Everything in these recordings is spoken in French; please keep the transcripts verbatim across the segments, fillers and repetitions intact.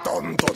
tontos.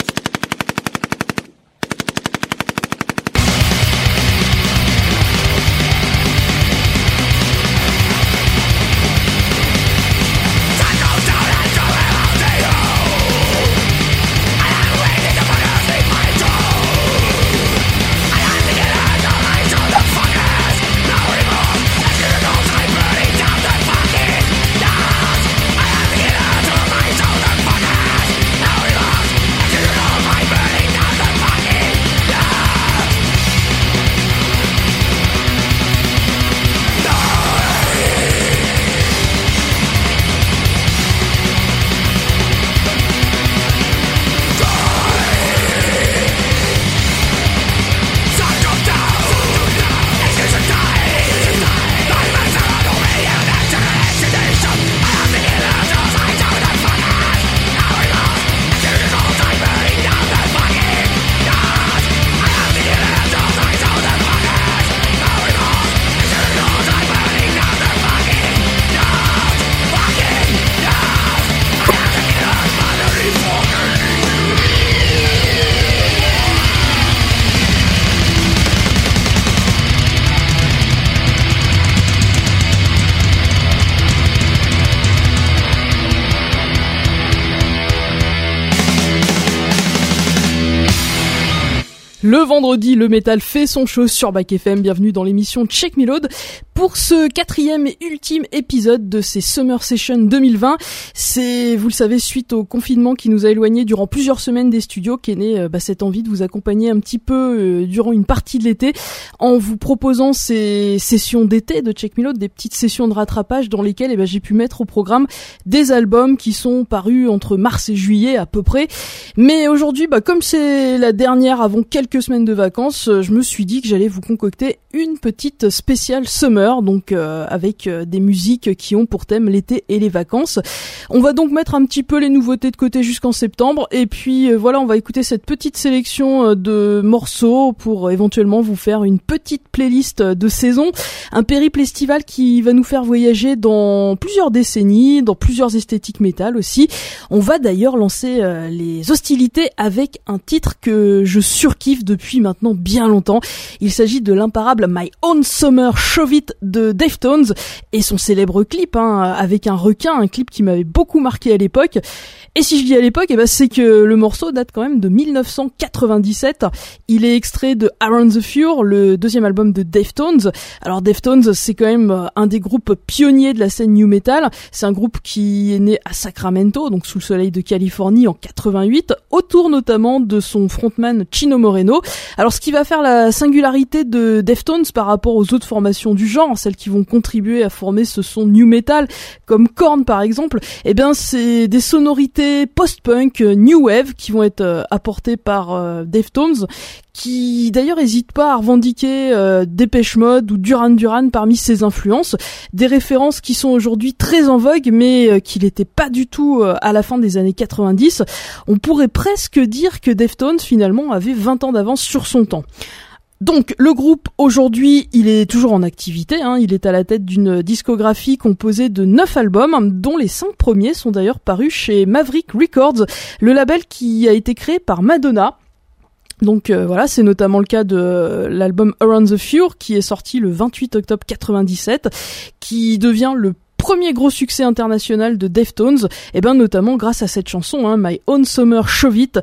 Le vendredi, le métal fait son show sur Back F M. Bienvenue dans l'émission Check Me Load pour ce quatrième et ultime épisode de ces Summer Sessions deux mille vingt. C'est, vous le savez, suite au confinement qui nous a éloignés durant plusieurs semaines des studios qu'est née euh, bah, cette envie de vous accompagner un petit peu euh, durant une partie de l'été en vous proposant ces sessions d'été de Check Me Load, des petites sessions de rattrapage dans lesquelles eh ben, j'ai pu mettre au programme des albums qui sont parus entre mars et juillet à peu près. Mais aujourd'hui, bah, comme c'est la dernière avant quelques semaines de vacances, je me suis dit que j'allais vous concocter une petite spéciale summer, donc euh, avec euh, des musiques qui ont pour thème l'été et les vacances. On va donc mettre un petit peu les nouveautés de côté jusqu'en septembre, et puis euh, voilà, on va écouter cette petite sélection euh, de morceaux pour euh, éventuellement vous faire une petite playlist de saison, un périple estival qui va nous faire voyager dans plusieurs décennies, dans plusieurs esthétiques métal aussi. On va d'ailleurs lancer euh, les hostilités avec un titre que je surkiffe depuis maintenant bien longtemps. Il s'agit de l'imparable My Own Summer Shove It de Deftones et son célèbre clip hein, avec un requin, un clip qui m'avait beaucoup marqué à l'époque. Et si je dis à l'époque, eh ben c'est que le morceau date quand même de dix-neuf cent quatre-vingt-dix-sept. Il est extrait de Around the Fure, le deuxième album de Deftones. Alors Deftones, c'est quand même un des groupes pionniers de la scène new metal. C'est un groupe qui est né à Sacramento, donc sous le soleil de Californie en quatre-vingt-huit, autour notamment de son frontman Chino Moreno. Alors ce qui va faire la singularité de Deftones par rapport aux autres formations du genre, celles qui vont contribuer à former ce son new metal, comme Korn par exemple, eh bien c'est des sonorités post-punk, new wave qui vont être euh, apportées par euh, Deftones, qui d'ailleurs n'hésite pas à revendiquer euh, Depeche Mode ou Duran Duran parmi ses influences, des références qui sont aujourd'hui très en vogue mais euh, qui n'étaient pas du tout euh, à la fin des années quatre-vingt-dix. On pourrait presque dire que Deftones finalement avait vingt ans d'avance sur son temps. Donc le groupe aujourd'hui, il est toujours en activité, hein, il est à la tête d'une discographie composée de neuf albums, dont les cinq premiers sont d'ailleurs parus chez Maverick Records, le label qui a été créé par Madonna. Donc euh, voilà, c'est notamment le cas de euh, l'album Around the Fure qui est sorti le vingt-huit octobre quatre-vingt-dix-sept, qui devient le premier gros succès international de Deftones, et ben notamment grâce à cette chanson, hein, My Own Summer Shove It,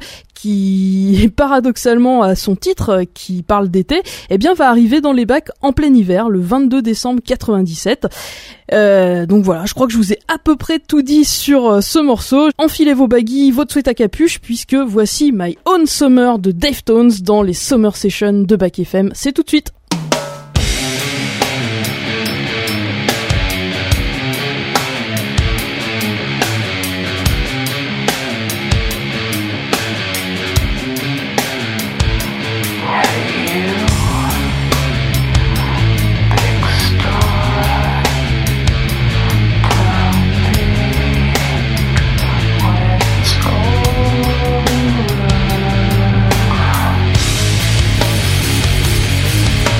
qui paradoxalement à son titre, qui parle d'été, et bien va arriver dans les bacs en plein hiver, le vingt-deux décembre quatre-vingt-dix-sept. Euh, donc voilà, je crois que je vous ai à peu près tout dit sur euh, ce morceau. Enfilez vos baguilles, votre sweat à capuche, puisque voici My Own Summer de Deftones dans les Summer Sessions de Back F M. C'est tout de suite. Oh,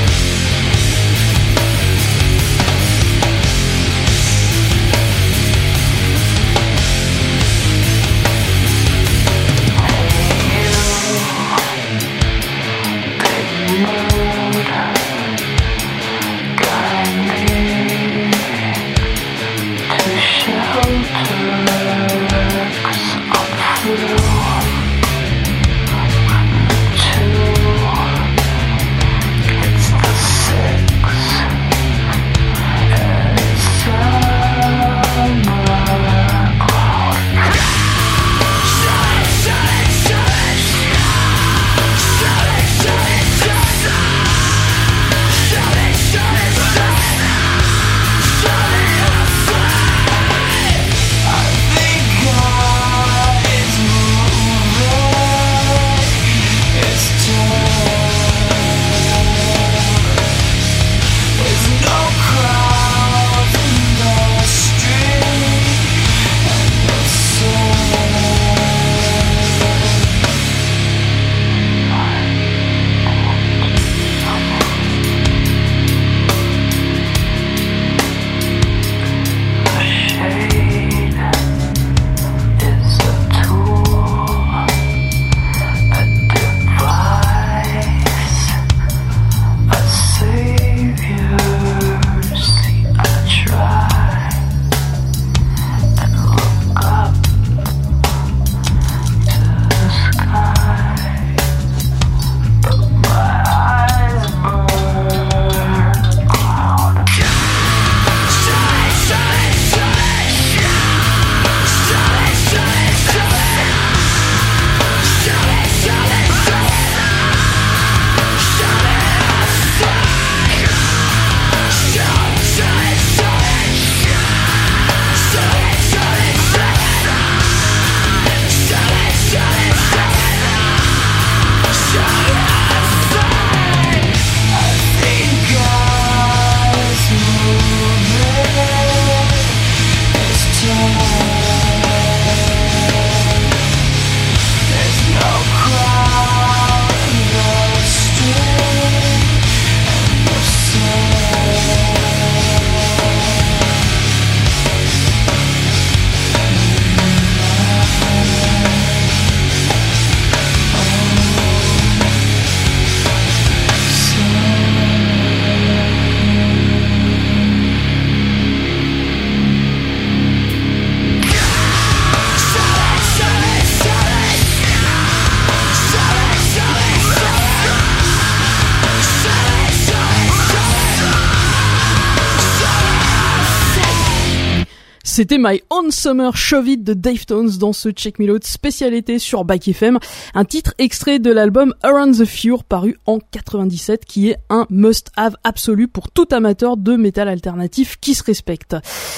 C'était My Own Summer Shove It de Deftones dans ce Check Me Load spécialité sur Back F M, un titre extrait de l'album Around the Fure paru en quatre-vingt-dix-sept qui est un must-have absolu pour tout amateur de métal alternatif qui se respecte.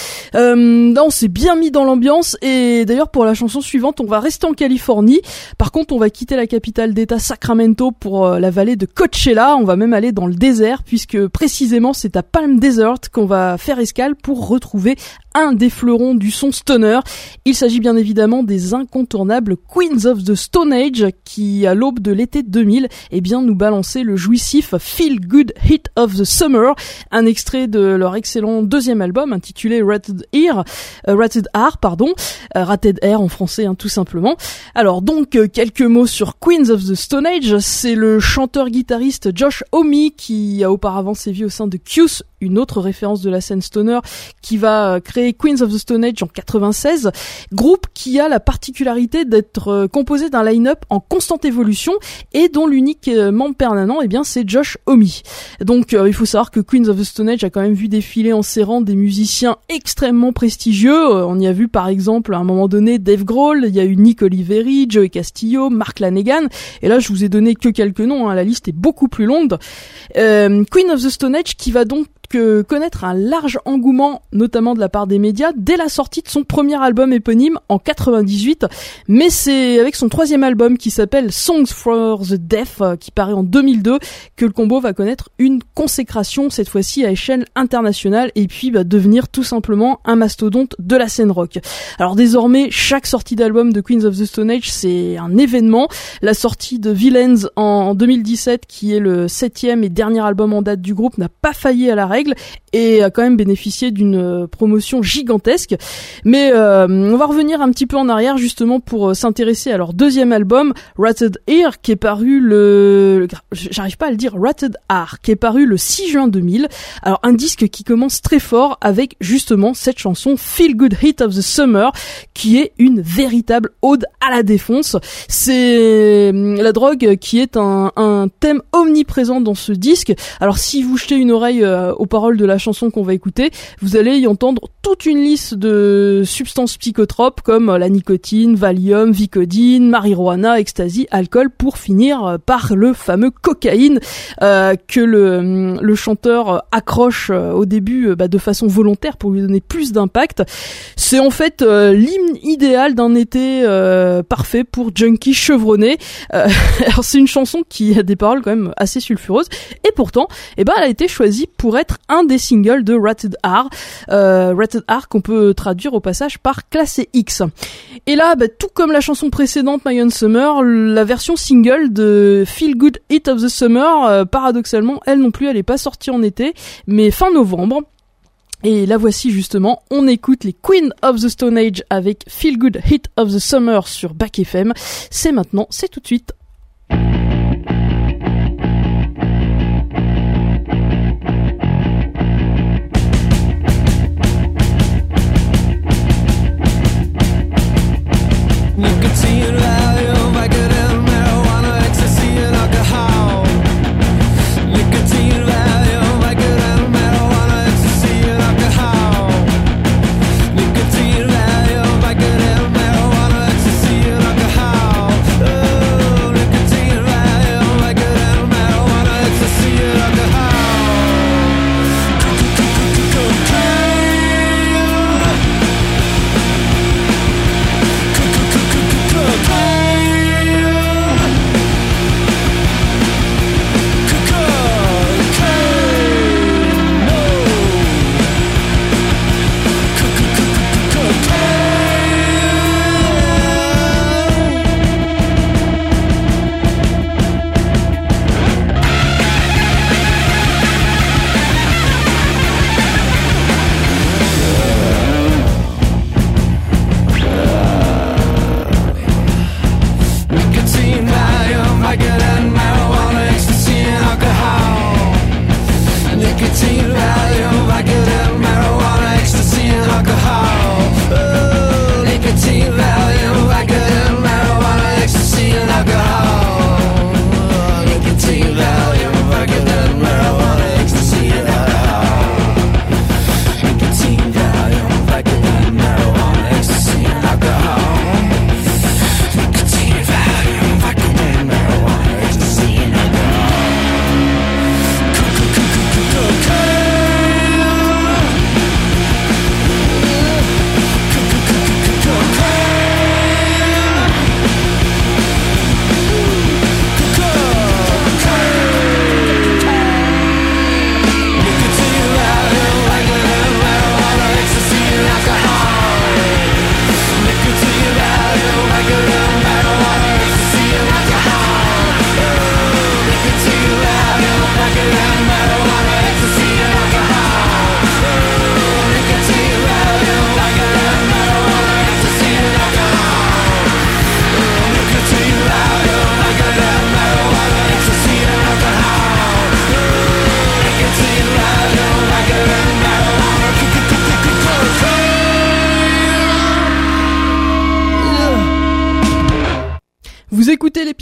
Euh, là on s'est bien mis dans l'ambiance et d'ailleurs pour la chanson suivante on va rester en Californie. Par contre on va quitter la capitale d'État Sacramento pour euh, la vallée de Coachella, on va même aller dans le désert puisque précisément c'est à Palm Desert qu'on va faire escale pour retrouver un des fleurons du son stoner. Il s'agit bien évidemment des incontournables Queens of the Stone Age qui, à l'aube de l'été deux mille, eh bien, nous balançaient le jouissif Feel Good Hit of the Summer, un extrait de leur excellent deuxième album intitulé Rated Air, euh, Rated Air, pardon, euh, Rated Air en français, hein, tout simplement. Alors donc, euh, quelques mots sur Queens of the Stone Age. C'est le chanteur-guitariste Josh Homme qui a auparavant sévi au sein de Kyuss, une autre référence de la scène stoner, qui va créer Queens of the Stone Age en quatre-vingt-seize, groupe qui a la particularité d'être composé d'un line-up en constante évolution et dont l'unique membre permanent, eh bien, c'est Josh Homme. Donc, euh, il faut savoir que Queens of the Stone Age a quand même vu défiler en ses rangs des musiciens extrêmement prestigieux. Euh, on y a vu, par exemple, à un moment donné, Dave Grohl, il y a eu Nick Oliveri, Joey Castillo, Mark Lanegan, et là, je vous ai donné que quelques noms, hein, la liste est beaucoup plus longue. Euh, Queen of the Stone Age qui va donc que connaître un large engouement, notamment de la part des médias, dès la sortie de son premier album éponyme en quatre-vingt-dix-huit. Mais c'est avec son troisième album qui s'appelle Songs for the Deaf, qui paraît en deux mille deux, que le combo va connaître une consécration, cette fois-ci à échelle internationale, et puis va devenir tout simplement un mastodonte de la scène rock. Alors désormais, chaque sortie d'album de Queens of the Stone Age, c'est un événement. La sortie de Villains en deux mille dix-sept, qui est le septième et dernier album en date du groupe, n'a pas failli à la règle et a quand même bénéficié d'une promotion gigantesque. Mais euh, on va revenir un petit peu en arrière justement pour s'intéresser à leur deuxième album, Rated Air, qui est paru le... J'arrive pas à le dire, Rated Air, qui est paru le six juin deux mille. Alors un disque qui commence très fort avec justement cette chanson Feel Good Hit of the Summer, qui est une véritable ode à la défonce. C'est la drogue qui est un, un thème omniprésent dans ce disque. Alors si vous jetez une oreille euh, aux paroles de la chanson qu'on va écouter, vous allez y entendre toute une liste de substances psychotropes comme la nicotine, Valium, Vicodine, marijuana, ecstasy, alcool, pour finir par le fameux cocaïne euh, que le, le chanteur accroche au début bah, de façon volontaire pour lui donner plus d'impact. C'est en fait euh, l'hymne idéal d'un été euh, parfait pour junkie chevronné. Euh, alors c'est une chanson qui a des paroles quand même assez sulfureuses et pourtant, eh ben, elle a été choisie pour être un des singles de Rated R, euh, Rated R qu'on peut traduire au passage par classé X. Et là, bah, tout comme la chanson précédente, My Own Summer, la version single de Feel Good Hit of the Summer, euh, paradoxalement, elle non plus, elle est pas sortie en été, mais fin novembre. Et la voici justement, on écoute les Queen of the Stone Age avec Feel Good Hit of the Summer sur Back F M. C'est maintenant, c'est tout de suite. Oh,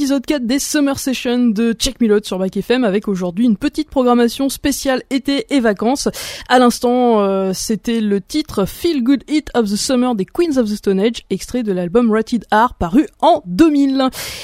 épisode quatre des Summer Sessions de Check Me Load sur Back F M, avec aujourd'hui une petite programmation spéciale été et vacances. À l'instant, euh, c'était le titre Feel Good Hit of the Summer des Queens of the Stone Age, extrait de l'album Rated R paru en deux mille.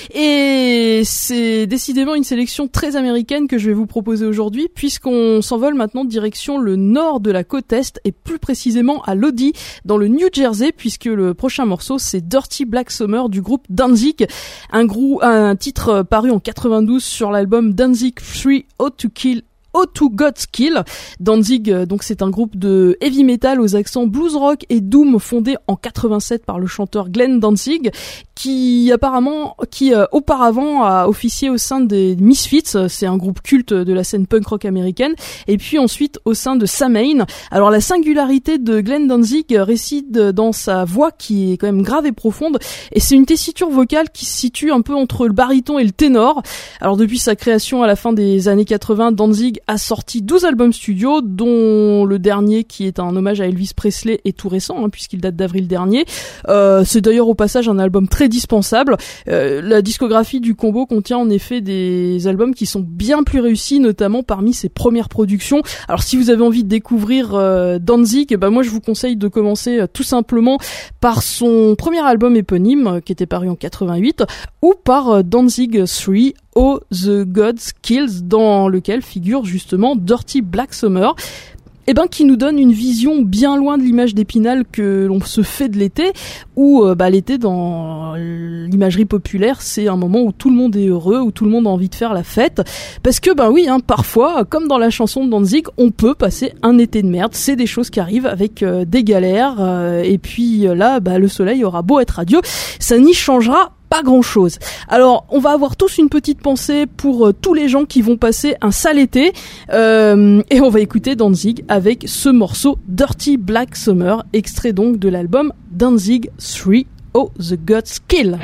Et c'est décidément une sélection très américaine que je vais vous proposer aujourd'hui, puisqu'on s'envole maintenant direction le nord de la côte est, et plus précisément à Lodi, dans le New Jersey, puisque le prochain morceau c'est Dirty Black Summer du groupe Danzig, un, grou- un titre paru en quatre-vingt-douze sur l'album Danzig three oh to Kill Oh to God's Kill. Danzig, donc c'est un groupe de heavy metal aux accents blues rock et doom fondé en quatre-vingt-sept par le chanteur Glenn Danzig, qui apparemment, qui euh, auparavant a officié au sein des Misfits, c'est un groupe culte de la scène punk rock américaine, et puis ensuite au sein de Samhain. Alors la singularité de Glenn Danzig réside dans sa voix qui est quand même grave et profonde, et c'est une tessiture vocale qui se situe un peu entre le baryton et le ténor. Alors depuis sa création à la fin des années quatre-vingts, Danzig a sorti douze albums studio, dont le dernier qui est un hommage à Elvis Presley est tout récent, hein, puisqu'il date d'avril dernier. Euh, c'est d'ailleurs au passage un album très dispensable. Euh, la discographie du combo contient en effet des albums qui sont bien plus réussis, notamment parmi ses premières productions. Alors si vous avez envie de découvrir euh, Danzig, bah moi je vous conseille de commencer euh, tout simplement par son premier album éponyme, euh, qui était paru en quatre-vingt-huit, ou par euh, Danzig three Oh the God's Kills, dans lequel figure justement Dirty Black Summer, et ben qui nous donne une vision bien loin de l'image d'Épinal que l'on se fait de l'été, où euh, bah l'été dans l'imagerie populaire c'est un moment où tout le monde est heureux, où tout le monde a envie de faire la fête, parce que ben oui, hein, parfois comme dans la chanson de Danzig, on peut passer un été de merde, c'est des choses qui arrivent avec euh, des galères, euh, et puis euh, là bah le soleil aura beau être radieux, ça n'y changera pas grand chose. Alors on va avoir tous une petite pensée pour euh, tous les gens qui vont passer un sale été, euh, et on va écouter Danzig avec ce morceau Dirty Black Summer, extrait donc de l'album Danzig three oh the God's Kill.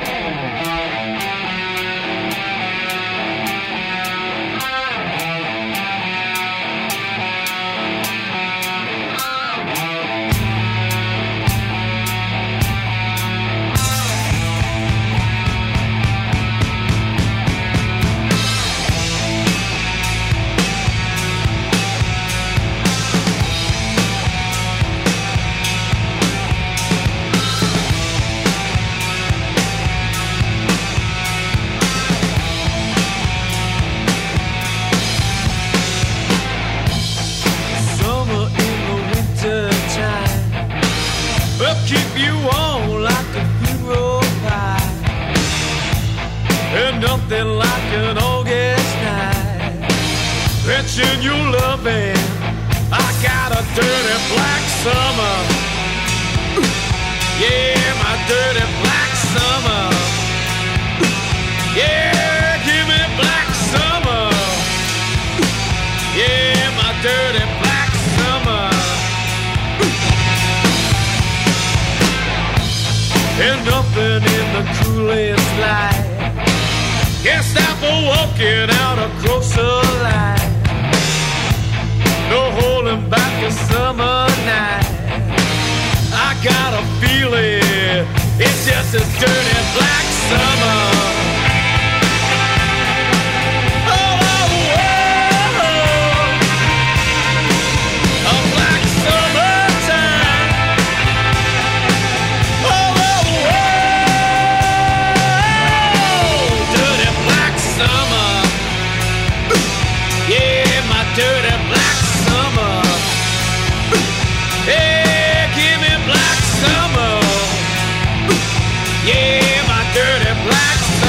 Yeah, my dirty black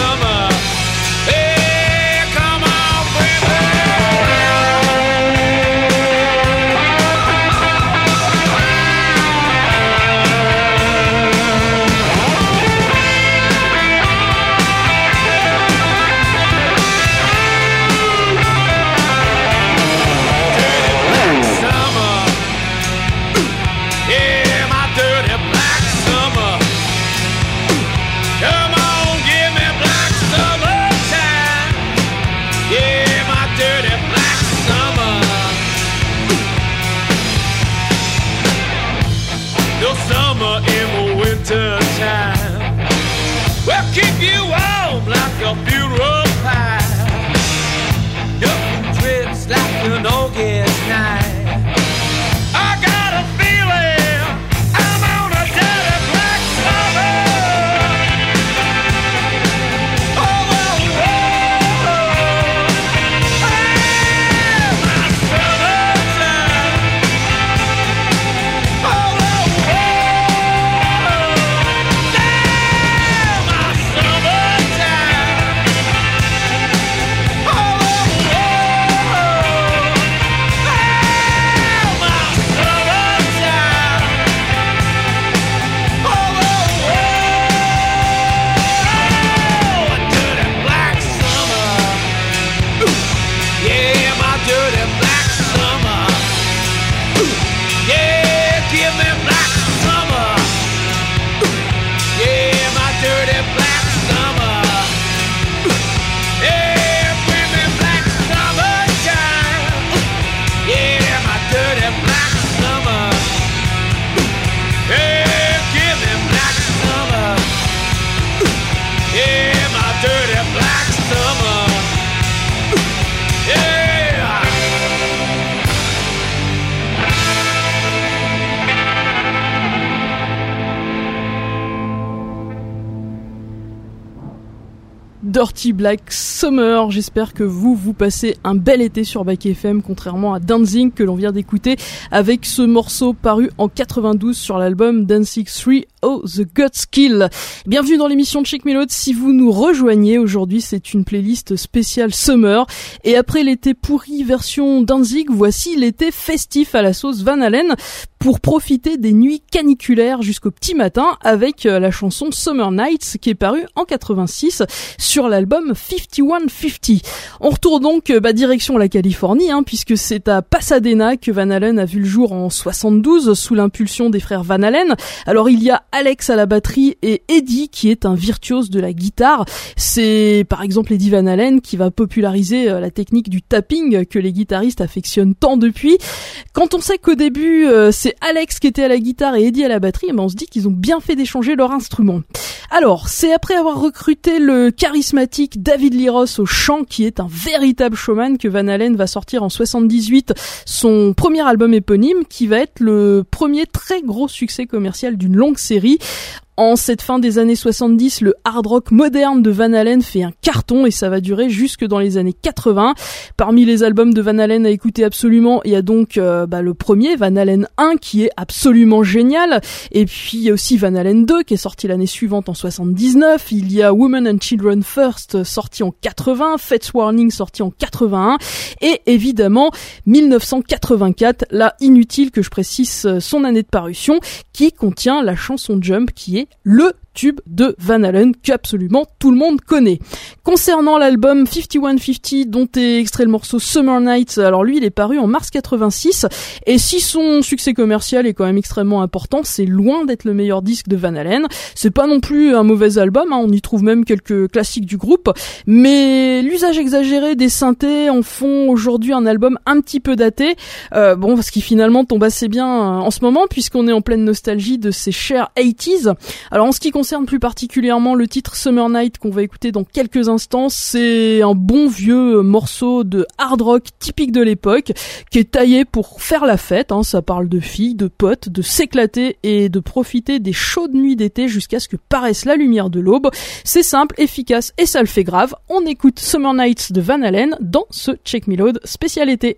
Dirty Black Summer. J'espère que vous, vous passez un bel été sur Back F M, contrairement à Danzig que l'on vient d'écouter avec ce morceau paru en quatre-vingt-douze sur l'album Danzig trois, Oh The Guts Kill. Bienvenue dans l'émission de Check Me Load. Si vous nous rejoignez aujourd'hui, c'est une playlist spéciale Summer. Et après l'été pourri version Danzig, voici l'été festif à la sauce Van Halen pour profiter des nuits caniculaires jusqu'au petit matin avec la chanson Summer Nights qui est parue en quatre-vingt-six sur l'album cinquante et un cinquante. On retourne donc bah, direction la Californie hein, puisque c'est à Pasadena que Van Halen a vu le jour en soixante-douze sous l'impulsion des frères Van Halen. Alors il y a Alex à la batterie et Eddie qui est un virtuose de la guitare. C'est par exemple Eddie Van Halen qui va populariser la technique du tapping que les guitaristes affectionnent tant depuis. Quand on sait qu'au début euh, c'est Alex qui était à la guitare et Eddie à la batterie, ben on se dit qu'ils ont bien fait d'échanger leur instrument. Alors, c'est après avoir recruté le charismatique David Lee Roth au chant, qui est un véritable showman, que Van Halen va sortir en soixante-dix-huit son premier album éponyme, qui va être le premier très gros succès commercial d'une longue série. En cette fin des années soixante-dix, le hard rock moderne de Van Halen fait un carton et ça va durer jusque dans les années quatre-vingts. Parmi les albums de Van Halen à écouter absolument, il y a donc euh, bah, le premier, Van Halen un, qui est absolument génial. Et puis il y a aussi Van Halen deux, qui est sorti l'année suivante en soixante-dix-neuf. Il y a Women and Children First, sorti en quatre-vingts. Fates Warning, sorti en quatre-vingt-un. Et évidemment, dix-neuf cent quatre-vingt-quatre, là inutile que je précise son année de parution, qui contient la chanson Jump, qui est le tube de Van Halen qu'absolument tout le monde connaît. Concernant l'album cinquante et un cinquante dont est extrait le morceau Summer Nights, alors lui il est paru en mars quatre-vingt-six et si son succès commercial est quand même extrêmement important, c'est loin d'être le meilleur disque de Van Halen. C'est pas non plus un mauvais album, hein, on y trouve même quelques classiques du groupe, mais l'usage exagéré des synthés en font aujourd'hui un album un petit peu daté, euh, bon parce qu'il finalement tombe assez bien en ce moment puisqu'on est en pleine nostalgie de ces chers eighties. Alors en ce qui concerne plus particulièrement le titre Summer Night qu'on va écouter dans quelques instants, c'est un bon vieux morceau de hard rock typique de l'époque qui est taillé pour faire la fête, hein. Ça parle de filles, de potes, de s'éclater et de profiter des chaudes nuits d'été jusqu'à ce que paraisse la lumière de l'aube. C'est simple, efficace et ça le fait grave. On écoute Summer Nights de Van Halen dans ce Check Me Load spécial été.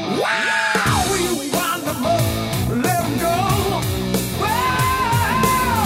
Wow, we wind them up, let them go. Wow.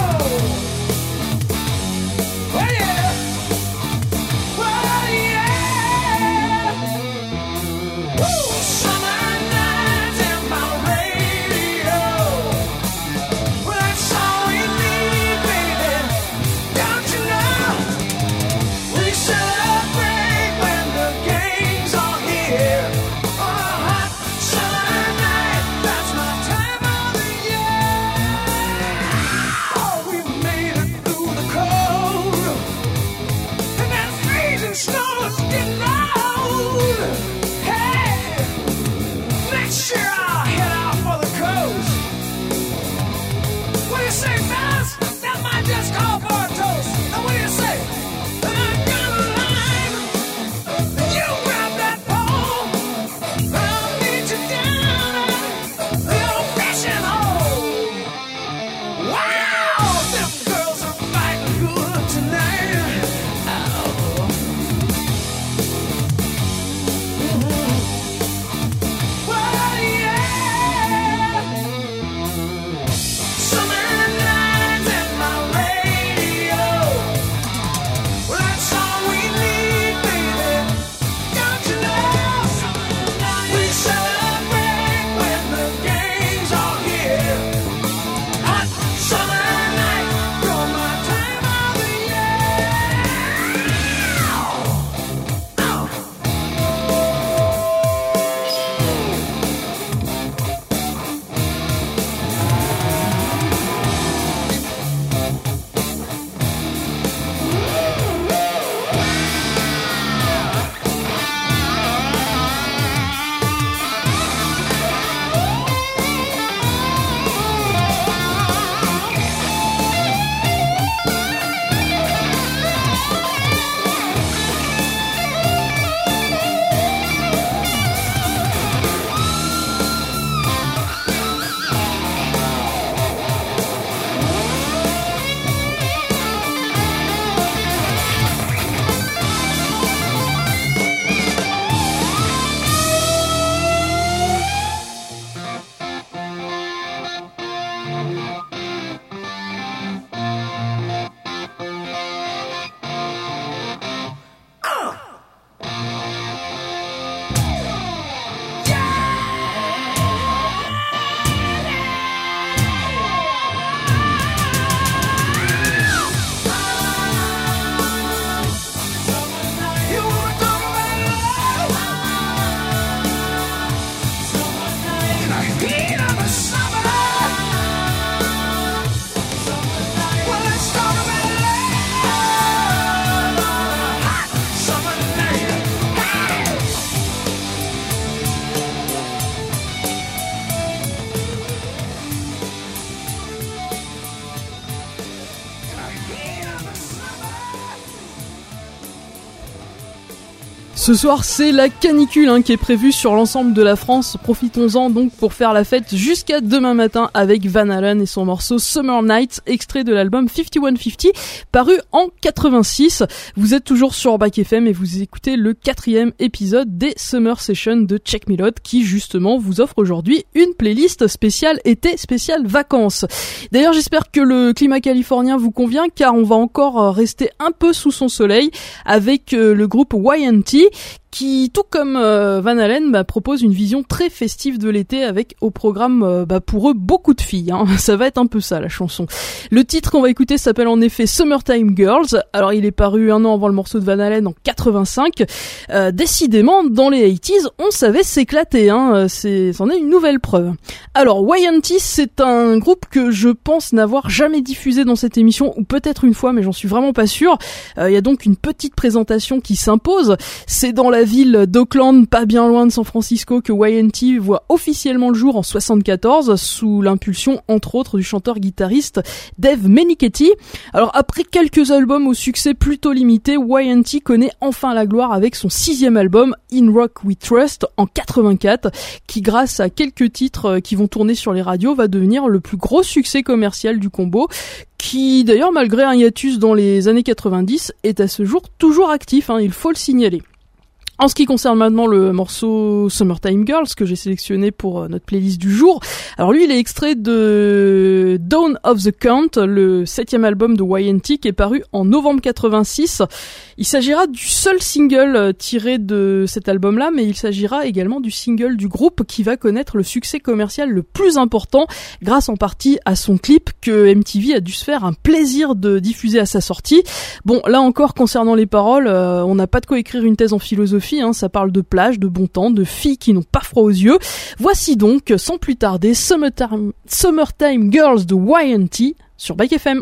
Ce soir, c'est la canicule hein, qui est prévue sur l'ensemble de la France. Profitons-en donc pour faire la fête jusqu'à demain matin avec Van Halen et son morceau Summer Nights, extrait de l'album cinquante et un cinquante, paru en quatre-vingt-six. Vous êtes toujours sur Back F M et vous écoutez le quatrième épisode des Summer Sessions de Check Me Load qui justement vous offre aujourd'hui une playlist spéciale été, spéciale vacances. D'ailleurs, j'espère que le climat californien vous convient car on va encore rester un peu sous son soleil avec le groupe Y and T qui, tout comme euh, Van Halen, bah, propose une vision très festive de l'été avec au programme euh, bah, pour eux beaucoup de filles. Hein. Ça va être un peu ça la chanson. Le titre qu'on va écouter s'appelle en effet Summertime Girls. Alors il est paru un an avant le morceau de Van Halen en quatre-vingt-cinq. Euh, décidément, dans les quatre-vingt-dix, on savait s'éclater. Hein. C'est, c'en est une nouvelle preuve. Alors Y and T, c'est un groupe que je pense n'avoir jamais diffusé dans cette émission, ou peut-être une fois, mais j'en suis vraiment pas sûre. Il euh, y a donc une petite présentation qui s'impose. C'est dans la ville d'Oakland, pas bien loin de San Francisco, que Y and T voit officiellement le jour en soixante-quatorze, sous l'impulsion entre autres du chanteur-guitariste Dave Meniketti. Alors après quelques albums au succès plutôt limité, Y and T connaît enfin la gloire avec son sixième album In Rock We Trust en quatre-vingt-quatre, qui grâce à quelques titres qui vont tourner sur les radios va devenir le plus gros succès commercial du combo, qui d'ailleurs malgré un hiatus dans les années quatre-vingt-dix est à ce jour toujours actif, hein, il faut le signaler. En ce qui concerne maintenant le morceau Summertime Girls que j'ai sélectionné pour notre playlist du jour, alors lui il est extrait de Dawn of the Count, le septième album de Y and T qui est paru en novembre quatre-vingt-six. Il s'agira du seul single tiré de cet album-là, mais il s'agira également du single du groupe qui va connaître le succès commercial le plus important grâce en partie à son clip que M T V a dû se faire un plaisir de diffuser à sa sortie. Bon, là encore concernant les paroles, euh, on n'a pas de quoi écrire une thèse en philosophie. Hein, ça parle de plage, de bon temps, de filles qui n'ont pas froid aux yeux. Voici donc, sans plus tarder, Summertime, Summertime Girls de Y and T sur Back F M.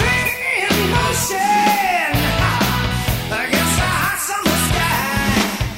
Against the hot summer sky.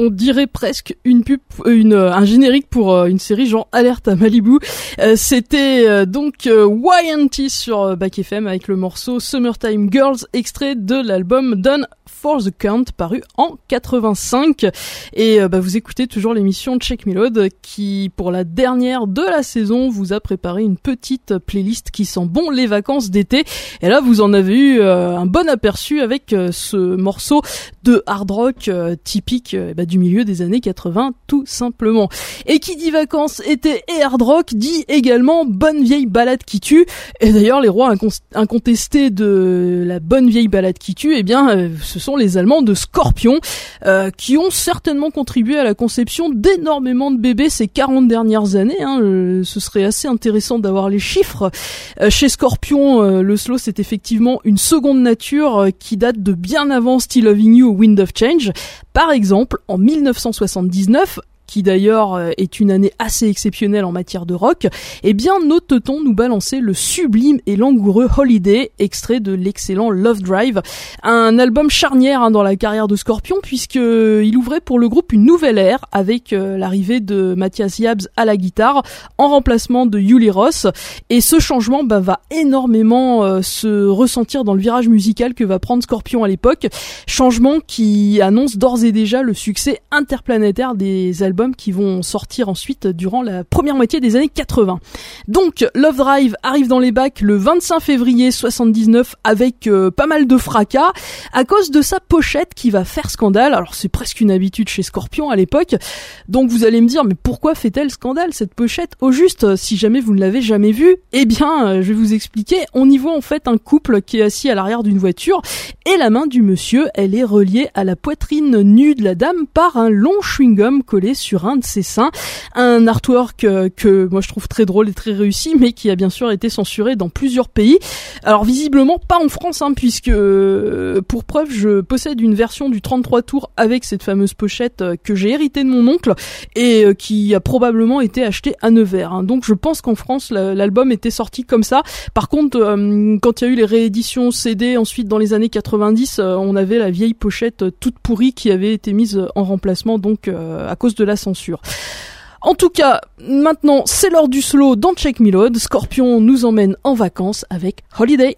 on dirait presque une pub, une, un générique pour euh, une série genre Alerte à Malibu. Euh, c'était euh, donc euh, Y and T sur euh, Back F M avec le morceau Summertime Girls, extrait de l'album Done for the Count, paru en quatre-vingt-cinq. Et euh, bah, vous écoutez toujours l'émission Check Me Load qui, pour la dernière de la saison, vous a préparé une petite playlist qui sent bon les vacances d'été. Et là, vous en avez eu euh, un bon aperçu avec euh, ce morceau de hard rock euh, typique euh, bah, du milieu des années quatre-vingts, tout simplement. Et qui dit vacances, été et hard rock dit également bonne vieille balade qui tue. Et d'ailleurs, les rois incon- incontestés de la bonne vieille balade qui tue, eh bien, euh, ce sont les Allemands de Scorpion, euh, qui ont certainement contribué à la conception d'énormément de bébés ces quarante dernières années. Hein. Euh, ce serait assez intéressant d'avoir les chiffres. Euh, chez Scorpion, euh, le slow, c'est effectivement une seconde nature euh, qui date de bien avant Still Loving You ou Wind of Change. Par exemple, en dix-neuf cent soixante-dix-neuf, qui d'ailleurs est une année assez exceptionnelle en matière de rock, eh bien note-t-on nous balancer le sublime et langoureux Holiday, extrait de l'excellent Love Drive, un album charnière hein, dans la carrière de Scorpion, puisqu'il ouvrait pour le groupe une nouvelle ère avec euh, l'arrivée de Matthias Jabs à la guitare en remplacement de Uli Ross, et ce changement bah, va énormément euh, se ressentir dans le virage musical que va prendre Scorpion à l'époque, changement qui annonce d'ores et déjà le succès interplanétaire des albums qui vont sortir ensuite durant la première moitié des années quatre-vingts. Donc, Love Drive arrive dans les bacs le vingt-cinq février soixante-dix-neuf avec euh, pas mal de fracas à cause de sa pochette qui va faire scandale. Alors, c'est presque une habitude chez Scorpion à l'époque. Donc, vous allez me dire, mais pourquoi fait-elle scandale cette pochette? Au juste, si jamais vous ne l'avez jamais vue, eh bien, euh, je vais vous expliquer. On y voit en fait un couple qui est assis à l'arrière d'une voiture et la main du monsieur, elle est reliée à la poitrine nue de la dame par un long chewing-gum collé sur un de ses seins, un artwork euh, que moi je trouve très drôle et très réussi, mais qui a bien sûr été censuré dans plusieurs pays. Alors visiblement pas en France, hein, puisque euh, pour preuve je possède une version du trente-trois tours avec cette fameuse pochette euh, que j'ai héritée de mon oncle et euh, qui a probablement été achetée à Nevers. Hein. Donc je pense qu'en France la, l'album était sorti comme ça. Par contre, euh, quand il y a eu les rééditions C D ensuite dans les années quatre-vingt-dix, euh, on avait la vieille pochette euh, toute pourrie qui avait été mise en remplacement donc euh, à cause de la censure. En tout cas, maintenant, c'est l'heure du slow dans Check Me Load. Scorpion nous emmène en vacances avec Holiday.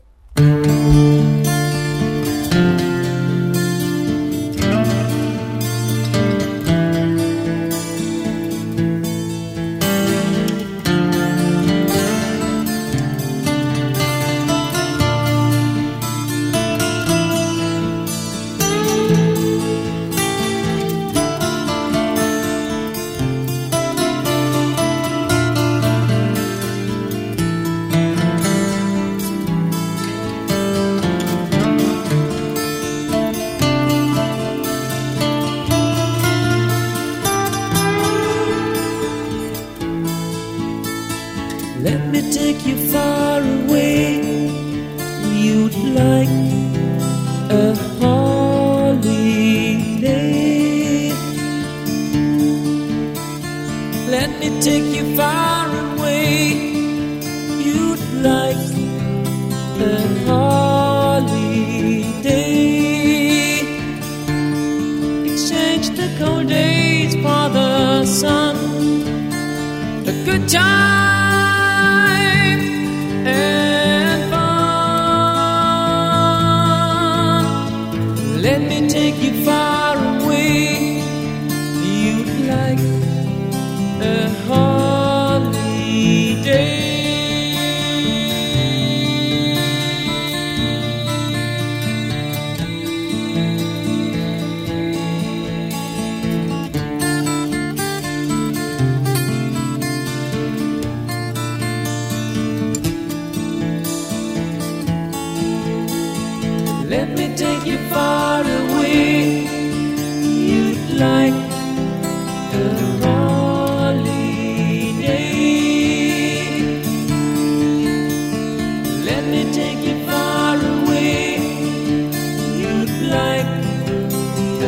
Let me take you far away. You'd like a holiday. Let me take you far away. You'd like a holiday. Exchange the cold days for the sun. A good time and fun. Let me take you far away. You'd like a holiday. Let me take you far away. You'd like a holiday. Let me take you far away. You'd like a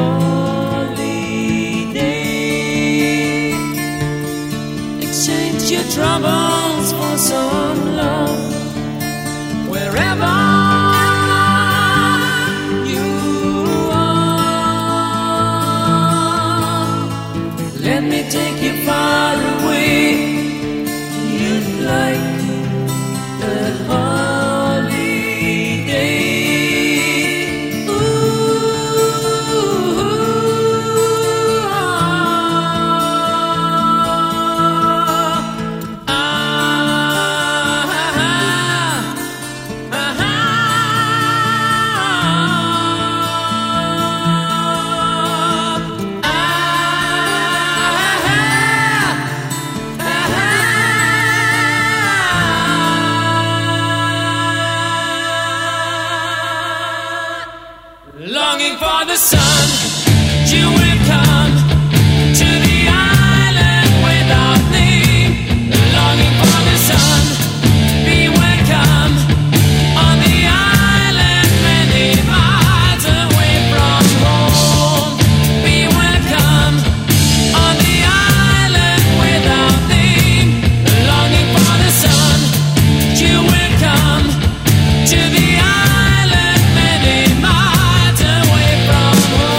holiday. Exchange your troubles for some love. Wherever you are. Let me take you far away. You'd like a holiday. Ooh, ah, ah, ah, ah. Longing for the sun, you will come to the island without name. Longing for the sun, be welcome on the island many miles away from home. Be welcome on the island without name. Longing for the sun, you will come to the island many miles away from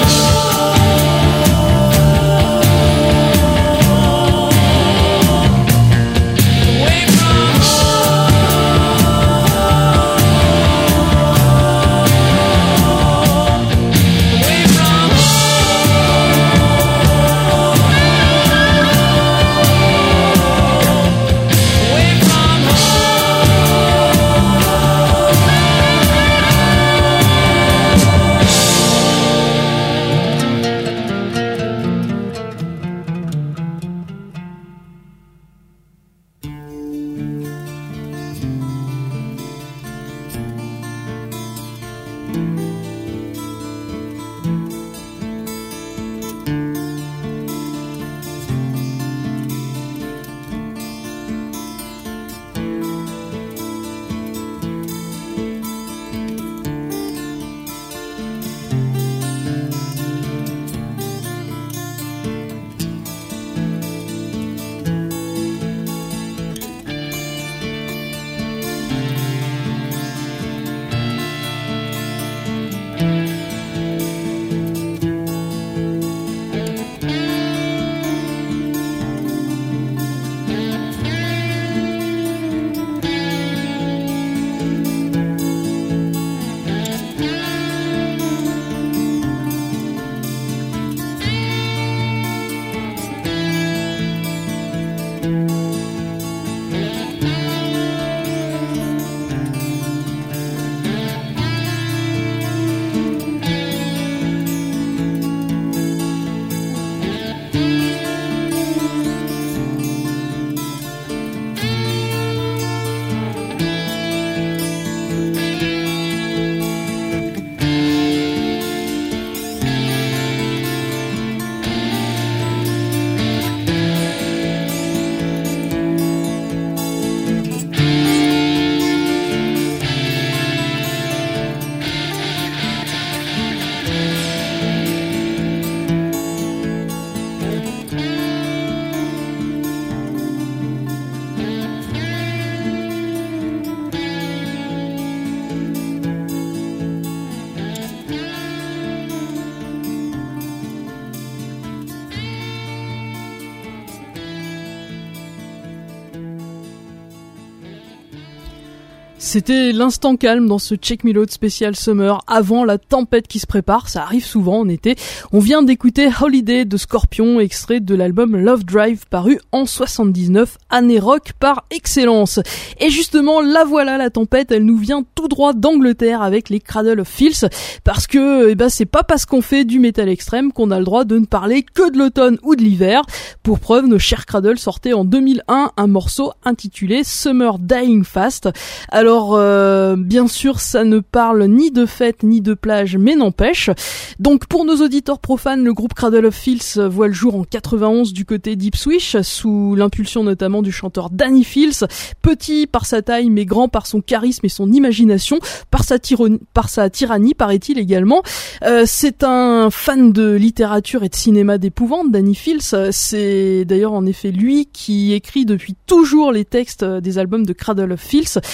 C'était l'instant calme dans ce Check Me Load spécial Summer avant la tempête qui se prépare, ça arrive souvent en été. On vient d'écouter Holiday de Scorpion, extrait de l'album Love Drive paru en soixante-dix-neuf, année rock par excellence. Et justement, la voilà la tempête, elle nous vient tout droit d'Angleterre avec les Cradle of Filth, parce que eh ben, c'est pas parce qu'on fait du métal extrême qu'on a le droit de ne parler que de l'automne ou de l'hiver. Pour preuve, nos chers Cradle sortaient en deux mille un un morceau intitulé Summer Dying Fast. Alors euh, bien sûr, ça ne parle ni de fête ni de plage, mais n'empêche. Donc pour nos auditeurs profanes, le groupe Cradle of Filth voit le jour en quatre-vingt-onze du côté d'Ipswich, sous l'impulsion notamment du chanteur Danny Fields, petit par sa taille mais grand par son charisme et son imagination, par sa, tyrannie, par sa tyrannie paraît-il également. Euh, c'est un fan de littérature et de cinéma d'épouvante, Danny Fields. C'est d'ailleurs en effet lui qui écrit depuis toujours les textes des albums de Cradle of Filth. Danny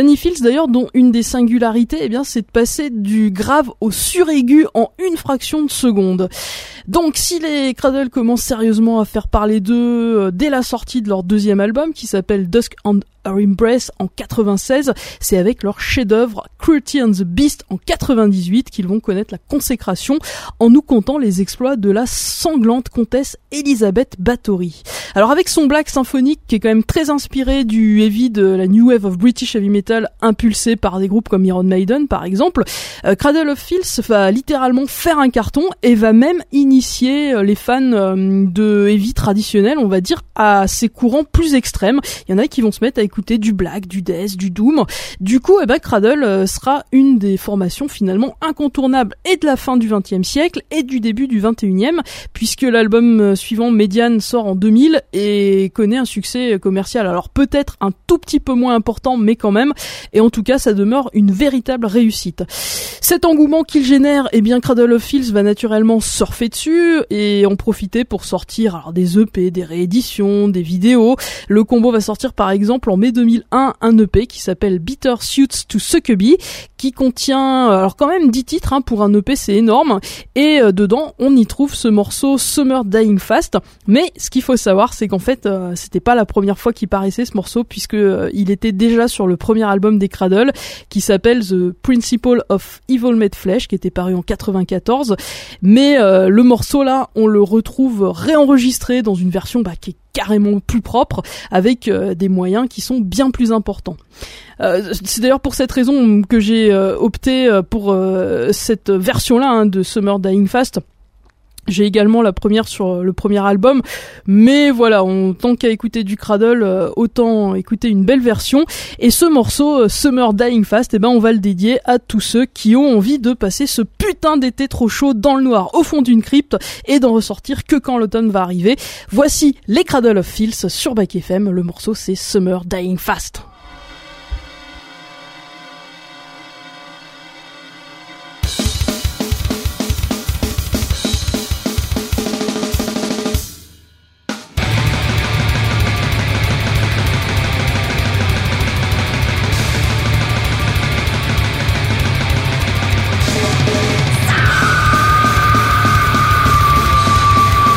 Danny Fields d'ailleurs, dont une des singularités, eh bien, c'est de passer du grave au suraigu en une fraction de seconde. Donc si les Cradle commencent sérieusement à faire parler d'eux euh, dès la sortie de leur deuxième album qui s'appelle Dusk and Her Embrace en quatre-vingt-seize, c'est avec leur chef-d'œuvre Cruelty and the Beast en quatre-vingt-dix-huit qu'ils vont connaître la consécration en nous contant les exploits de la sanglante comtesse Elizabeth Bathory. Alors avec son black symphonique qui est quand même très inspiré du heavy de la New Wave of British Heavy Metal impulsé par des groupes comme Iron Maiden par exemple, euh, Cradle of Filth va littéralement faire un carton et va même initier euh, les fans euh, de heavy traditionnel, on va dire, à ces courants plus extrêmes. Il y en a qui vont se mettre à écouter du black, du death, du doom. Du coup, eh ben, Cradle euh, sera une des formations finalement incontournables et de la fin du vingtième siècle et du début du vingt et unième, puisque l'album euh, suivant, Median, sort en deux mille et connaît un succès commercial. Alors peut-être un tout petit peu moins important, mais quand même. Et en tout cas, ça demeure une véritable réussite. Cet engouement qu'il génère, eh bien, Cradle of Filth va naturellement surfer dessus et en profiter pour sortir alors des E P, des rééditions, des vidéos. Le combo va sortir par exemple en mai deux mille un un E P qui s'appelle Bitter Suits to Succubi, qui contient alors quand même dix titres, hein, pour un E P c'est énorme, et euh, dedans on y trouve ce morceau Summer Dying Fast. Mais ce qu'il faut savoir, c'est qu'en fait euh, c'était pas la première fois qu'il paraissait ce morceau, puisque euh, il était déjà sur le premier album des Cradle qui s'appelle The Principle of Evil Made Flesh, qui était paru en quatre-vingt-quatorze. Mais euh, le morceau là, on le retrouve réenregistré dans une version bah, qui est carrément plus propre, avec euh, des moyens qui sont bien plus importants. Euh, c'est d'ailleurs pour cette raison que j'ai euh, opté pour euh, cette version-là, hein, de Summer Dying Fast. J'ai également la première sur le premier album, mais voilà, on, tant qu'à écouter du Cradle, euh, autant écouter une belle version. Et ce morceau, euh, Summer Dying Fast, eh ben on va le dédier à tous ceux qui ont envie de passer ce putain d'été trop chaud dans le noir au fond d'une crypte et d'en ressortir que quand l'automne va arriver. Voici les Cradle of Filth sur Back F M, le morceau c'est Summer Dying Fast.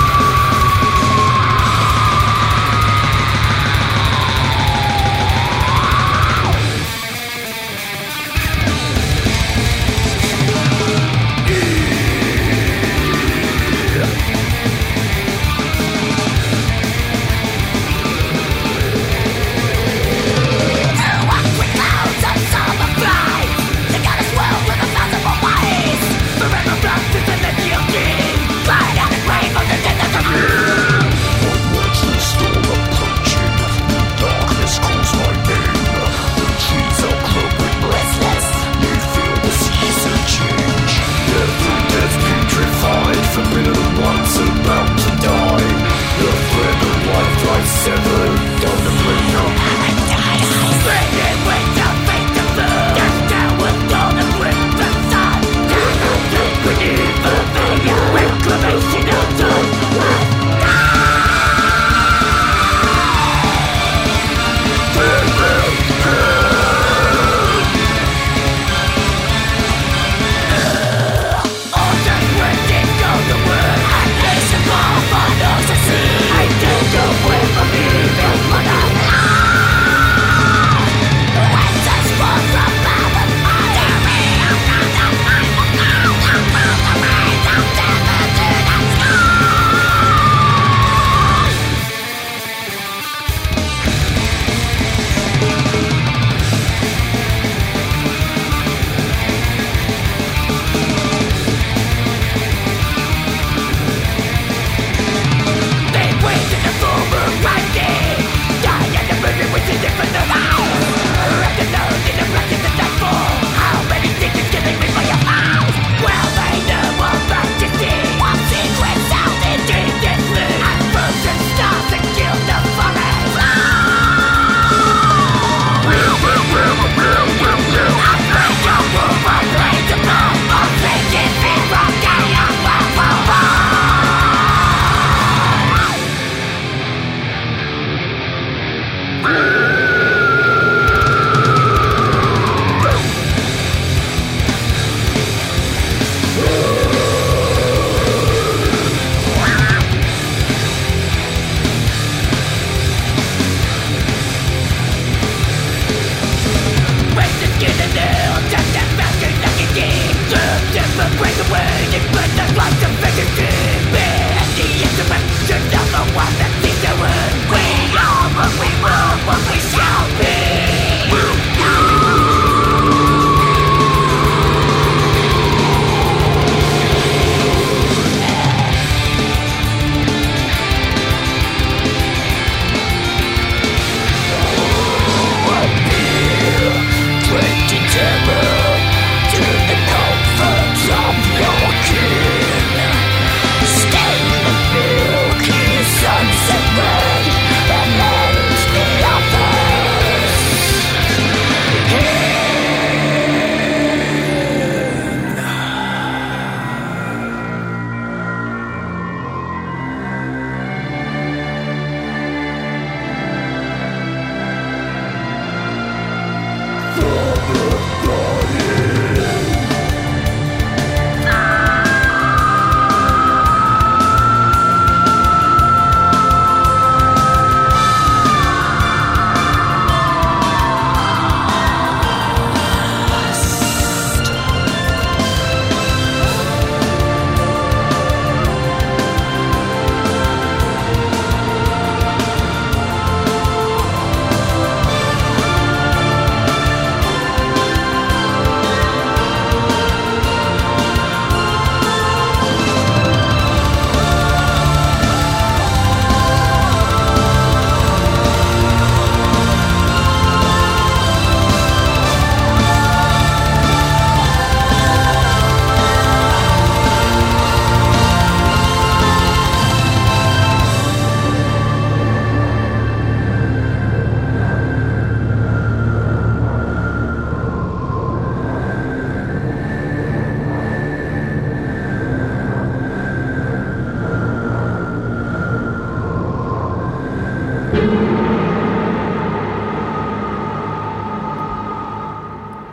Summer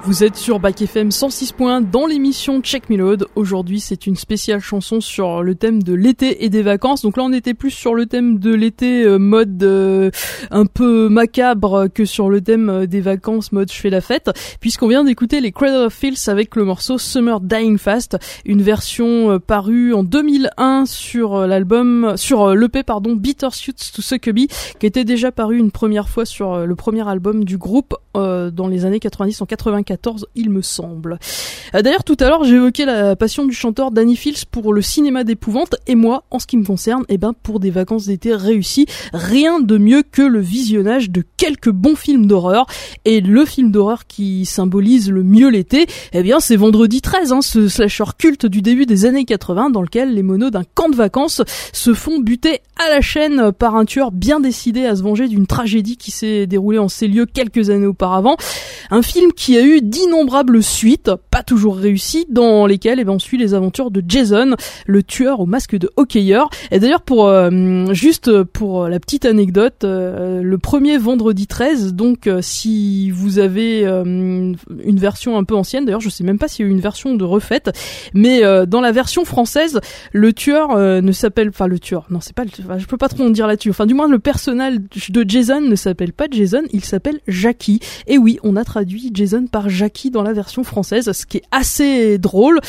Vous êtes sur Back F M cent six point un dans l'émission Check Me Load. Aujourd'hui, c'est une spéciale chanson sur le thème de l'été et des vacances. Donc là, on était plus sur le thème de l'été euh, mode euh, un peu macabre que sur le thème euh, des vacances mode je fais la fête, puisqu'on vient d'écouter les Cradle of Filth avec le morceau Summer Dying Fast, une version euh, parue en deux mille un sur euh, l'album, sur euh, l'E P pardon, Bittersweet to Succubee, qui était déjà paru une première fois sur euh, le premier album du groupe euh, dans les années quatre-vingt-dix, en quatre-vingt-quatorze il me semble. Euh, d'ailleurs tout à l'heure j'ai évoqué la passion du chanteur Danny Fields pour le cinéma d'épouvante, et moi en ce qui me concerne, eh ben pour des vacances d'été réussies, rien de mieux que le visionnage de quelques bons films d'horreur. Et le film d'horreur qui symbolise le mieux l'été, eh bien c'est Vendredi treize, hein, ce slasher culte du début des années quatre-vingts dans lequel les monos d'un camp de vacances se font buter à la chaîne par un tueur bien décidé à se venger d'une tragédie qui s'est déroulée en ces lieux quelques années auparavant. Un film qui a eu d'innombrables suites, pas toujours réussies, dans lesquelles eh ben, on suit les aventures de Jason, le tueur au masque de hockeyeur. Et d'ailleurs, pour euh, juste pour la petite anecdote, euh, le premier Vendredi treize, donc euh, si vous avez euh, une version un peu ancienne, d'ailleurs je sais même pas s'il y a eu une version de refaite, mais euh, dans la version française, le tueur euh, ne s'appelle, enfin le tueur, non c'est pas le tueur, je peux pas trop en dire là-dessus, enfin du moins le personnage de Jason ne s'appelle pas Jason, il s'appelle Jackie. Et oui, on a traduit Jason par Jackie dans la version française, ce qui est assez drôle,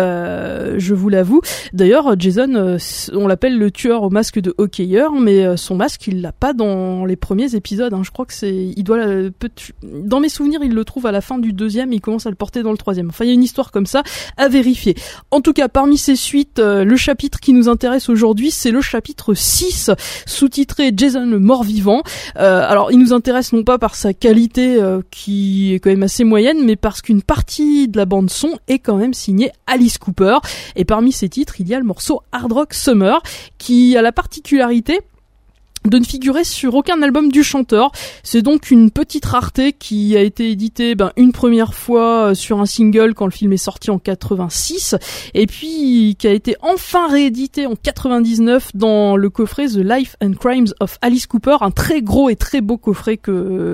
euh, je vous l'avoue. D'ailleurs, Jason, euh, on l'appelle le tueur au masque de hockeyeur, mais euh, son masque, il l'a pas dans les premiers épisodes, hein. Je crois que c'est, il doit, euh, peut, dans mes souvenirs, il le trouve à la fin du deuxième, et il commence à le porter dans le troisième. Enfin, il y a une histoire comme ça à vérifier. En tout cas, parmi ces suites, euh, le chapitre qui nous intéresse aujourd'hui, c'est le chapitre six, sous-titré Jason le mort-vivant. Euh, alors, il nous intéresse non pas par sa qualité, euh, qui est quand même assez moyenne, mais parce qu'une partie de la bande son est quand même signée Alice Cooper. Et parmi ces titres, il y a le morceau Hard Rock Summer, qui a la particularité de ne figurer sur aucun album du chanteur. C'est donc une petite rareté qui a été éditée ben, une première fois sur un single quand le film est sorti en quatre-vingt-six, et puis qui a été enfin réédité en quatre-vingt-dix-neuf dans le coffret The Life and Crimes of Alice Cooper, un très gros et très beau coffret que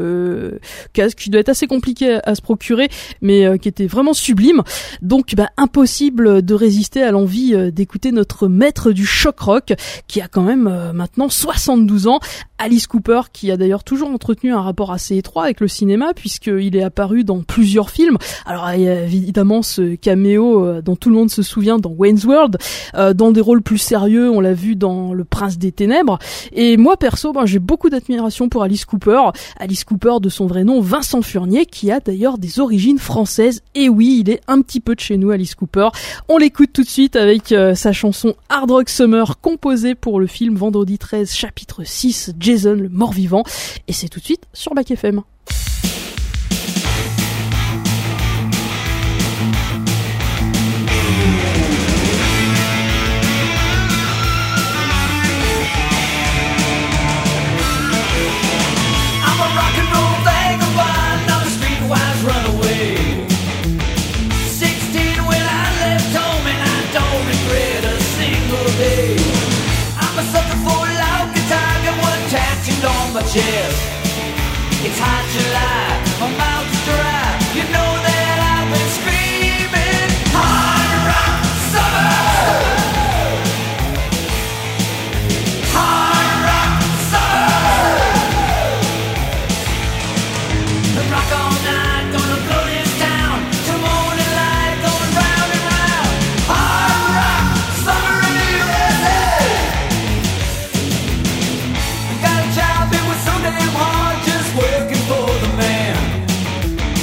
euh, qui doit être assez compliqué à se procurer, mais euh, qui était vraiment sublime. Donc ben, impossible de résister à l'envie euh, d'écouter notre maître du choc rock, qui a quand même euh, maintenant soixante-douze ans, Alice Cooper, qui a d'ailleurs toujours entretenu un rapport assez étroit avec le cinéma, puisqu'il est apparu dans plusieurs films. Alors il y a évidemment ce caméo euh, dont tout le monde se souvient dans Wayne's World, euh, dans des rôles plus sérieux, on l'a vu dans Le Prince des Ténèbres. Et moi perso, ben, j'ai beaucoup d'admiration pour Alice Cooper, Alice Cooper de son vrai nom Vincent Furnier, qui a d'ailleurs des origines françaises. Et oui, il est un petit peu de chez nous, Alice Cooper. On l'écoute tout de suite avec euh, sa chanson Hard Rock Summer, composée pour le film Vendredi treize, chapitre six, Jason le mort-vivant, et c'est tout de suite sur Back F M. My chest. It's hot July, my mouth is dry. You know that I've been screaming hard rock summer, hard rock summer. Rock all night, gonna blow this town. Till morning light, going round and round. Hard rock summer in the U S A. Got a job, it was so damn hard, just working for the man.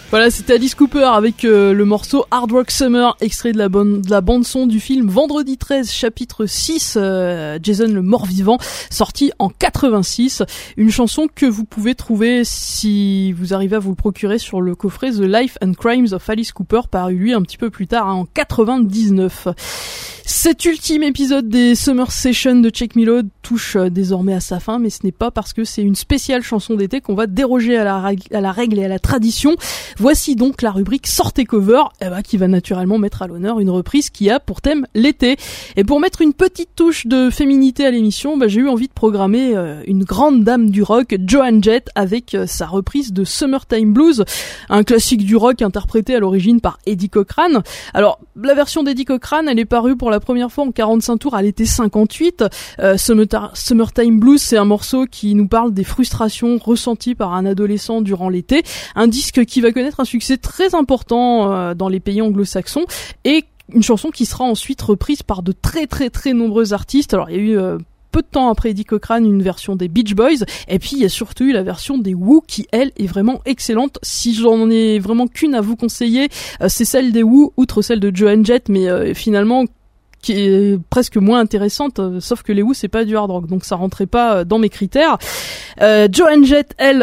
Voilà, c'était Alice Cooper avec euh, le morceau Hard Rock Summer, extrait de la, bonne, de la bande-son du film Vendredi treize, chapitre six, euh, Jason le mort-vivant, sorti en quatre-vingt-six. Une chanson que vous pouvez trouver si vous arrivez à vous le procurer sur le coffret The Life and Crimes of Alice Cooper, paru lui un petit peu plus tard, hein, en quatre-vingt-dix-neuf. Cet ultime épisode des Summer Sessions de Check Me Load touche euh, désormais à sa fin, mais ce n'est pas parce que c'est une spéciale chanson d'été qu'on va déroger à la, règle, à la règle et à la tradition. Voici donc la rubrique Sortez Cover, eh ben, qui va naturellement mettre à l'honneur une reprise qui a pour thème l'été. Et pour mettre une petite touche de féminité à l'émission, bah, j'ai eu envie de programmer euh, une grande dame du rock, Joan Jett, avec euh, sa reprise de Summertime Blues, un classique du rock interprété à l'origine par Eddie Cochran. Alors, la version d'Eddie Cochran, elle est parue pour la première fois en quarante-cinq tours à l'été cinquante-huit. Euh, Summertime Blues, c'est un morceau qui nous parle des frustrations ressenties par un adolescent durant l'été. Un disque qui va connaître un succès très important euh, dans les pays anglo-saxons et une chanson qui sera ensuite reprise par de très très très nombreux artistes. Alors il y a eu euh, peu de temps après Eddie Cochran une version des Beach Boys, et puis il y a surtout eu la version des Who qui elle est vraiment excellente. Si j'en ai vraiment qu'une à vous conseiller, euh, c'est celle des Who, outre celle de Joan Jett, mais euh, finalement qui est presque moins intéressante, euh, sauf que les Who c'est pas du hard rock, donc ça rentrait pas euh, dans mes critères. Euh, Joan Jett, elle,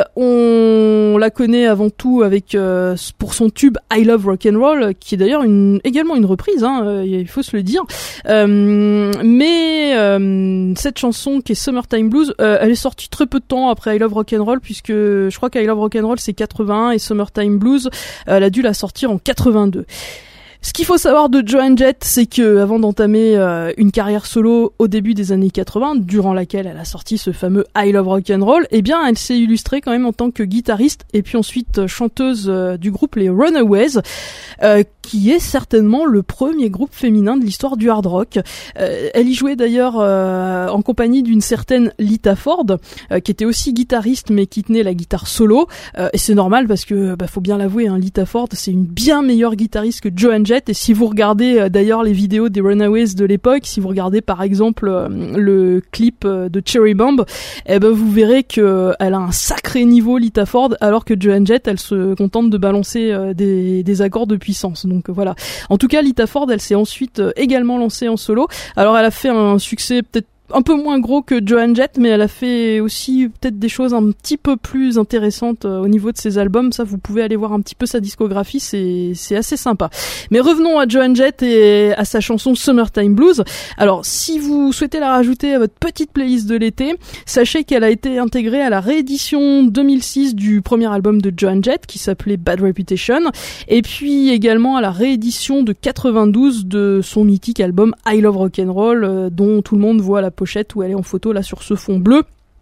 on la connaît avant tout avec euh, pour son tube I Love Rock'n'Roll, qui est d'ailleurs une, également une reprise, hein, euh, il faut se le dire. Euh, mais euh, cette chanson qui est Summertime Blues, euh, elle est sortie très peu de temps après I Love Rock'n'Roll, puisque je crois qu'I Love Rock'n'Roll c'est quatre-vingt-un et Summertime Blues, euh, elle a dû la sortir en quatre-vingt-deux. Ce qu'il faut savoir de Joan Jett, c'est que avant d'entamer euh, une carrière solo au début des années quatre-vingts, durant laquelle elle a sorti ce fameux I Love Rock'n'Roll, eh bien elle s'est illustrée quand même en tant que guitariste et puis ensuite chanteuse euh, du groupe les Runaways, euh, qui est certainement le premier groupe féminin de l'histoire du hard rock. Euh, elle y jouait d'ailleurs euh, en compagnie d'une certaine Lita Ford, euh, qui était aussi guitariste mais qui tenait la guitare solo. Euh, et c'est normal parce que, bah, faut bien l'avouer, hein, Lita Ford c'est une bien meilleure guitariste que Joan Jett. Et si vous regardez euh, d'ailleurs les vidéos des Runaways de l'époque, si vous regardez par exemple euh, le clip euh, de Cherry Bomb, eh ben vous verrez que euh, elle a un sacré niveau, Lita Ford, alors que Joan Jett elle se contente de balancer euh, des, des accords de puissance. Donc euh, voilà. En tout cas, Lita Ford elle s'est ensuite euh, également lancée en solo. Alors elle a fait un succès peut-être un peu moins gros que Joan Jett, mais elle a fait aussi peut-être des choses un petit peu plus intéressantes euh, au niveau de ses albums. Ça, vous pouvez aller voir un petit peu sa discographie, c'est c'est assez sympa. Mais revenons à Joan Jett et à sa chanson Summertime Blues. Alors, si vous souhaitez la rajouter à votre petite playlist de l'été, sachez qu'elle a été intégrée à la réédition deux mille six du premier album de Joan Jett, qui s'appelait Bad Reputation, et puis également à la réédition de quatre-vingt-douze de son mythique album I Love Rock'n'Roll, euh, dont tout le monde voit la pochette où elle est en photo là sur ce fond bleu.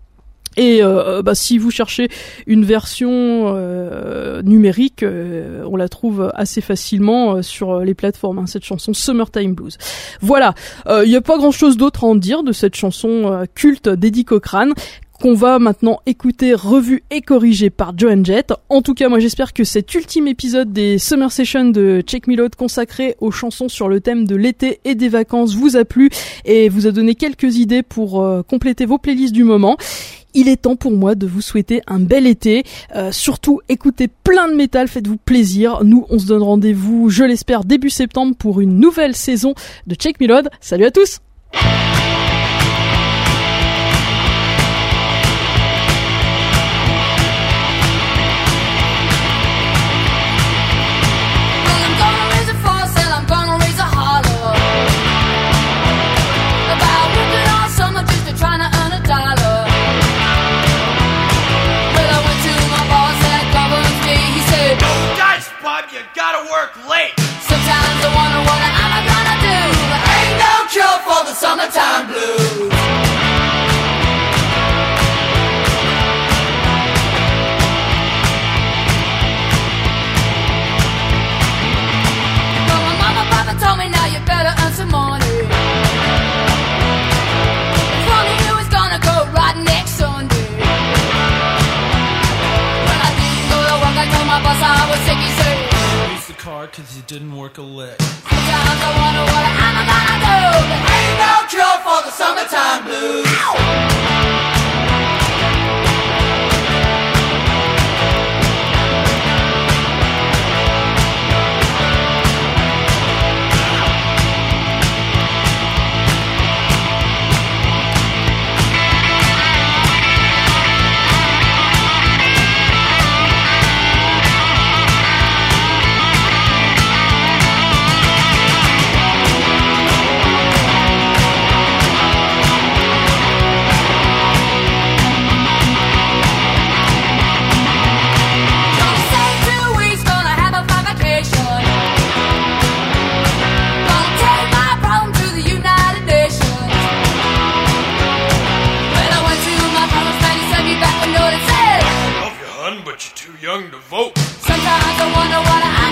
Et euh, bah, si vous cherchez une version euh, numérique, euh, on la trouve assez facilement euh, sur les plateformes, hein, cette chanson Summertime Blues. Voilà, il euh, n'y a pas grand-chose d'autre à en dire de cette chanson euh, culte d'Eddie Cochran, qu'on va maintenant écouter revue et corrigée par Joan Jett. En tout cas, moi j'espère que cet ultime épisode des Summer Sessions de Check Me Load consacré aux chansons sur le thème de l'été et des vacances vous a plu et vous a donné quelques idées pour euh, compléter vos playlists du moment. Il est temps pour moi de vous souhaiter un bel été. Euh, surtout, écoutez plein de métal, faites-vous plaisir. Nous, on se donne rendez-vous, je l'espère, début septembre pour une nouvelle saison de Check Me Load. Salut à tous! You gotta work late. Sometimes I wonder what I'm gonna do. Ain't no cure for the summertime blues. Well, my mama, papa told me now you better earn some money. If one of you is gonna go right next Sunday. When I didn't go to work, I told my boss I was sick. He said, car cause you didn't work a lick. Sometimes I wonder what I'm gonna do. There ain't no cure for the summertime blues. but you're too young to vote. Sometimes I wonder what I